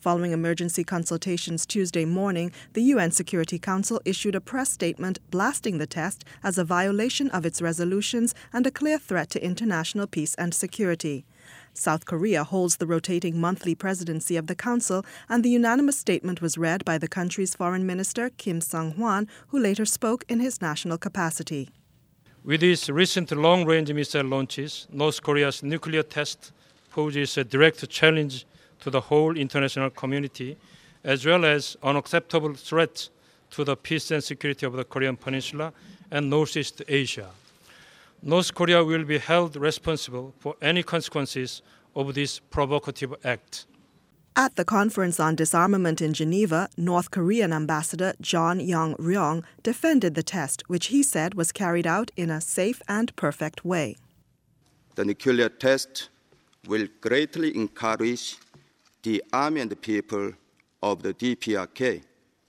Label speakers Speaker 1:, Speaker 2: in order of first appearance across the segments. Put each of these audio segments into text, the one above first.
Speaker 1: Following emergency consultations Tuesday morning, the UN Security Council issued a press statement blasting the test as a violation of its resolutions and a clear threat to international peace and security. South Korea holds the rotating monthly presidency of the Council, and the unanimous statement was read by the country's Foreign Minister Kim Sung-hwan, who later spoke in his national capacity.
Speaker 2: With its recent long-range missile launches, North Korea's nuclear test poses a direct challenge to the whole international community, as well as unacceptable threat to the peace and security of the Korean Peninsula and Northeast Asia. North Korea will be held responsible for any consequences of this provocative act.
Speaker 1: At the Conference on Disarmament in Geneva, North Korean Ambassador John Young-ryong defended the test, which he said was carried out in a safe and perfect way.
Speaker 3: The nuclear test will greatly encourage the army and the people of the DPRK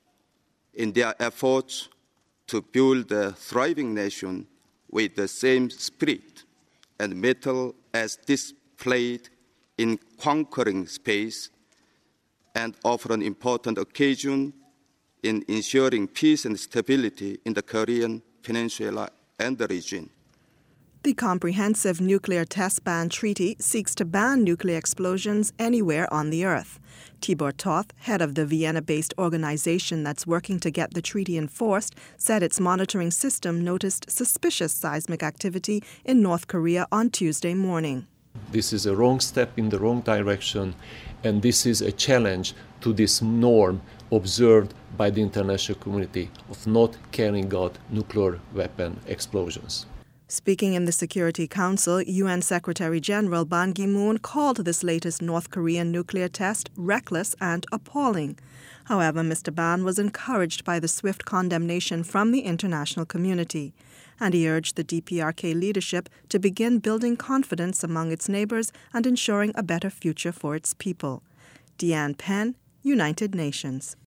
Speaker 3: in their efforts to build a thriving nation with the same spirit and mettle as displayed in conquering space, and offer an important occasion in ensuring peace and stability in the Korean Peninsula and the region.
Speaker 1: The Comprehensive Nuclear Test Ban Treaty seeks to ban nuclear explosions anywhere on the Earth. Tibor Toth, head of the Vienna-based organization that's working to get the treaty enforced, said its monitoring system noticed suspicious seismic activity in North Korea on Tuesday morning.
Speaker 4: This is a wrong step in the wrong direction, and this is a challenge to this norm observed by the international community of not carrying out nuclear weapon explosions.
Speaker 1: Speaking in the Security Council, UN Secretary-General Ban Ki-moon called this latest North Korean nuclear test reckless and appalling. However, Mr. Ban was encouraged by the swift condemnation from the international community, and he urged the DPRK leadership to begin building confidence among its neighbors and ensuring a better future for its people. Deanne Penn, United Nations.